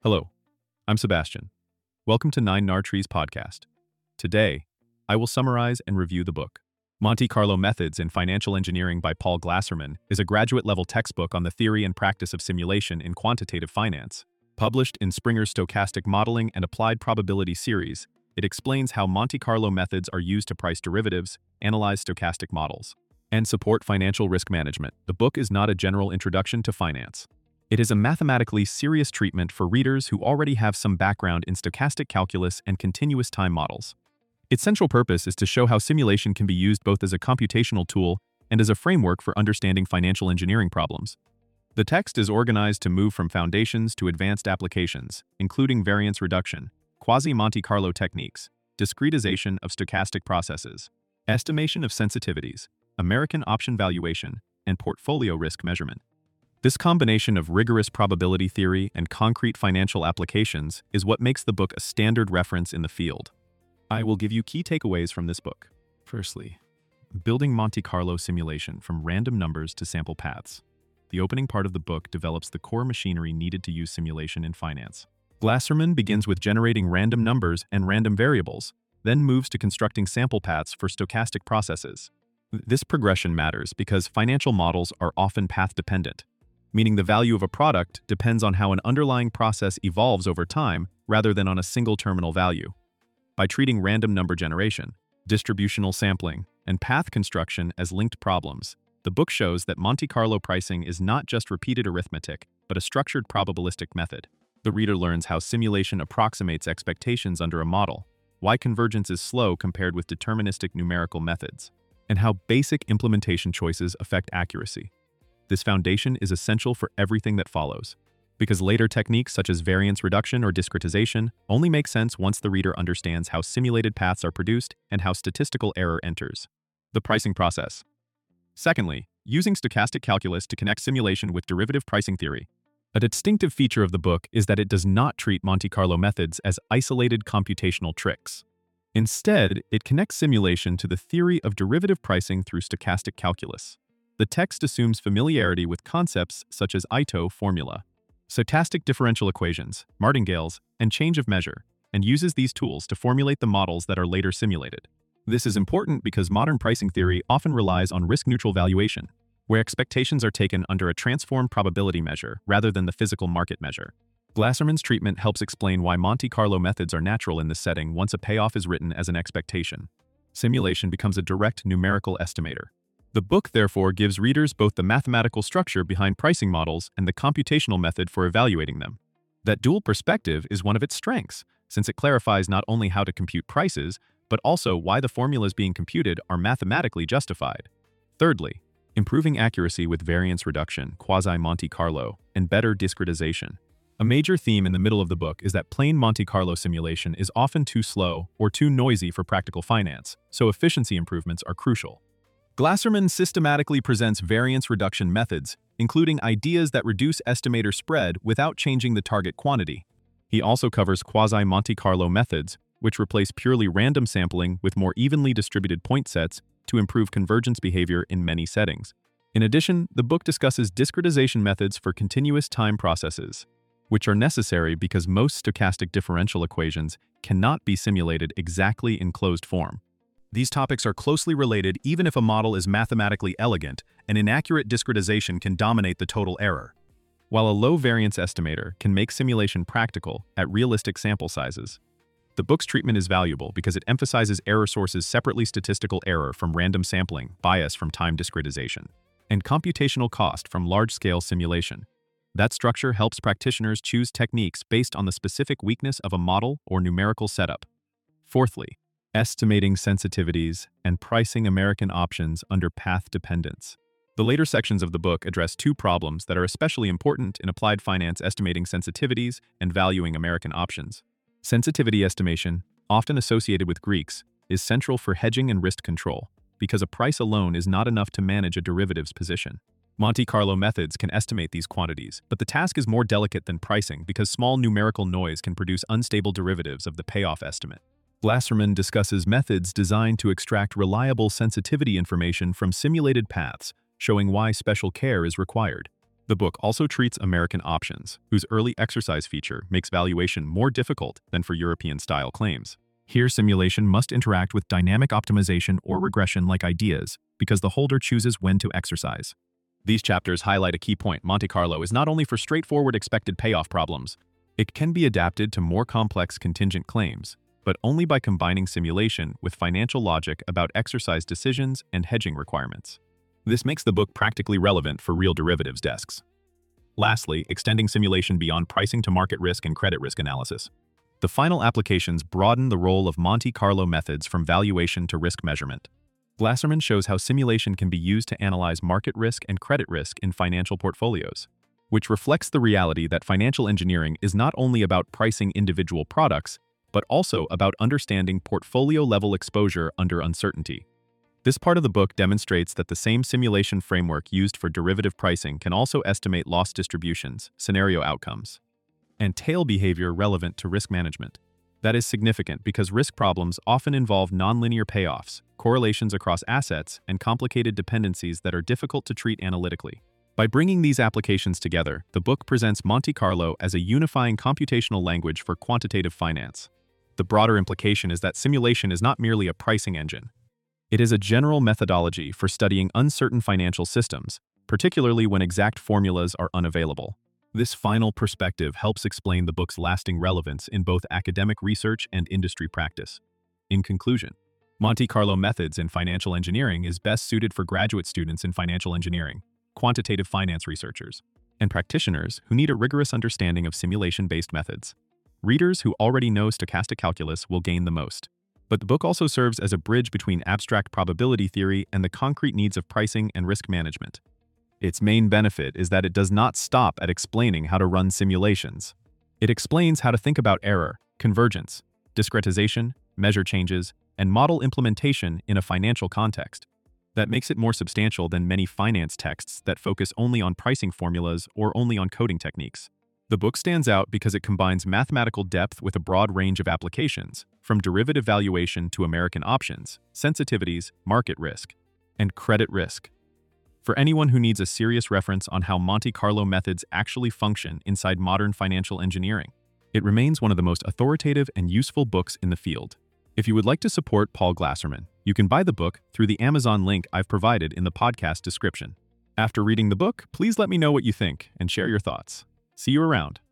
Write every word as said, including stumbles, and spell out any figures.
Hello, I'm Sebastian. Welcome to Nine Nar Trees podcast. Today, I will summarize and review the book. Monte Carlo Methods in Financial Engineering by Paul Glasserman is a graduate-level textbook on the theory and practice of simulation in quantitative finance. Published in Springer's Stochastic Modeling and Applied Probability series, it explains how Monte Carlo methods are used to price derivatives, analyze stochastic models, and support financial risk management. The book is not a general introduction to finance. It is a mathematically serious treatment for readers who already have some background in stochastic calculus and continuous time models. Its central purpose is to show how simulation can be used both as a computational tool and as a framework for understanding financial engineering problems. The text is organized to move from foundations to advanced applications, including variance reduction, quasi-Monte Carlo techniques, discretization of stochastic processes, estimation of sensitivities, American option valuation, and portfolio risk measurement. This combination of rigorous probability theory and concrete financial applications is what makes the book a standard reference in the field. I will give you key takeaways from this book. Firstly, building Monte Carlo simulation from random numbers to sample paths. The opening part of the book develops the core machinery needed to use simulation in finance. Glasserman begins with generating random numbers and random variables, then moves to constructing sample paths for stochastic processes. This progression matters because financial models are often path-dependent, meaning the value of a product depends on how an underlying process evolves over time rather than on a single terminal value. By treating random number generation, distributional sampling, and path construction as linked problems, the book shows that Monte Carlo pricing is not just repeated arithmetic, but a structured probabilistic method. The reader learns how simulation approximates expectations under a model, why convergence is slow compared with deterministic numerical methods, and how basic implementation choices affect accuracy. This foundation is essential for everything that follows, because later techniques such as variance reduction or discretization only make sense once the reader understands how simulated paths are produced and how statistical error enters. The pricing process. Secondly, using stochastic calculus to connect simulation with derivative pricing theory. A distinctive feature of the book is that it does not treat Monte Carlo methods as isolated computational tricks. Instead, it connects simulation to the theory of derivative pricing through stochastic calculus. The text assumes familiarity with concepts such as Ito formula, stochastic differential equations, martingales, and change of measure, and uses these tools to formulate the models that are later simulated. This is important because modern pricing theory often relies on risk-neutral valuation, where expectations are taken under a transformed probability measure rather than the physical market measure. Glasserman's treatment helps explain why Monte Carlo methods are natural in this setting once a payoff is written as an expectation. Simulation becomes a direct numerical estimator. The book, therefore, gives readers both the mathematical structure behind pricing models and the computational method for evaluating them. That dual perspective is one of its strengths, since it clarifies not only how to compute prices, but also why the formulas being computed are mathematically justified. Thirdly, improving accuracy with variance reduction, quasi-Monte Carlo, and better discretization. A major theme in the middle of the book is that plain Monte Carlo simulation is often too slow or too noisy for practical finance, so efficiency improvements are crucial. Glasserman systematically presents variance reduction methods, including ideas that reduce estimator spread without changing the target quantity. He also covers quasi-Monte Carlo methods, which replace purely random sampling with more evenly distributed point sets to improve convergence behavior in many settings. In addition, the book discusses discretization methods for continuous time processes, which are necessary because most stochastic differential equations cannot be simulated exactly in closed form. These topics are closely related even if a model is mathematically elegant, and inaccurate discretization can dominate the total error. While a low variance estimator can make simulation practical at realistic sample sizes, the book's treatment is valuable because it emphasizes error sources separately: statistical error from random sampling, bias from time discretization, and computational cost from large-scale simulation. That structure helps practitioners choose techniques based on the specific weakness of a model or numerical setup. Fourthly, estimating sensitivities and pricing American options under path dependence. The later sections of the book address two problems that are especially important in applied finance: estimating sensitivities and valuing American options. Sensitivity estimation, often associated with Greeks, is central for hedging and risk control, because a price alone is not enough to manage a derivatives position. Monte Carlo methods can estimate these quantities, but the task is more delicate than pricing because small numerical noise can produce unstable derivatives of the payoff estimate. Glasserman discusses methods designed to extract reliable sensitivity information from simulated paths, showing why special care is required. The book also treats American options, whose early exercise feature makes valuation more difficult than for European-style claims. Here, simulation must interact with dynamic optimization or regression-like ideas because the holder chooses when to exercise. These chapters highlight a key point. Monte Carlo is not only for straightforward expected payoff problems. It can be adapted to more complex contingent claims, but only by combining simulation with financial logic about exercise decisions and hedging requirements. This makes the book practically relevant for real derivatives desks. Lastly, extending simulation beyond pricing to market risk and credit risk analysis. The final applications broaden the role of Monte Carlo methods from valuation to risk measurement. Glasserman shows how simulation can be used to analyze market risk and credit risk in financial portfolios, which reflects the reality that financial engineering is not only about pricing individual products, but also about understanding portfolio-level exposure under uncertainty. This part of the book demonstrates that the same simulation framework used for derivative pricing can also estimate loss distributions, scenario outcomes, and tail behavior relevant to risk management. That is significant because risk problems often involve nonlinear payoffs, correlations across assets, and complicated dependencies that are difficult to treat analytically. By bringing these applications together, the book presents Monte Carlo as a unifying computational language for quantitative finance. The broader implication is that simulation is not merely a pricing engine. It is a general methodology for studying uncertain financial systems, particularly when exact formulas are unavailable. This final perspective helps explain the book's lasting relevance in both academic research and industry practice. In conclusion, Monte Carlo Methods in Financial Engineering is best suited for graduate students in financial engineering, quantitative finance researchers, and practitioners who need a rigorous understanding of simulation-based methods. Readers who already know stochastic calculus will gain the most. But the book also serves as a bridge between abstract probability theory and the concrete needs of pricing and risk management. Its main benefit is that it does not stop at explaining how to run simulations. It explains how to think about error, convergence, discretization, measure changes, and model implementation in a financial context. That makes it more substantial than many finance texts that focus only on pricing formulas or only on coding techniques. The book stands out because it combines mathematical depth with a broad range of applications, from derivative valuation to American options, sensitivities, market risk, and credit risk. For anyone who needs a serious reference on how Monte Carlo methods actually function inside modern financial engineering, it remains one of the most authoritative and useful books in the field. If you would like to support Paul Glasserman, you can buy the book through the Amazon link I've provided in the podcast description. After reading the book, please let me know what you think and share your thoughts. See you around.